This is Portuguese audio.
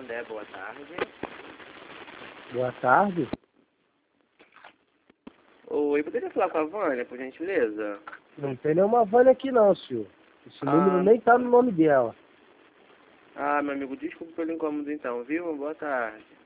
Candé, boa tarde. Boa tarde. Oi, poderia falar com a Vânia, por gentileza? Não tem nenhuma Vânia aqui não, senhor. Esse número nem tá no nome dela. Ah, meu amigo, desculpa pelo incômodo então, viu? Boa tarde.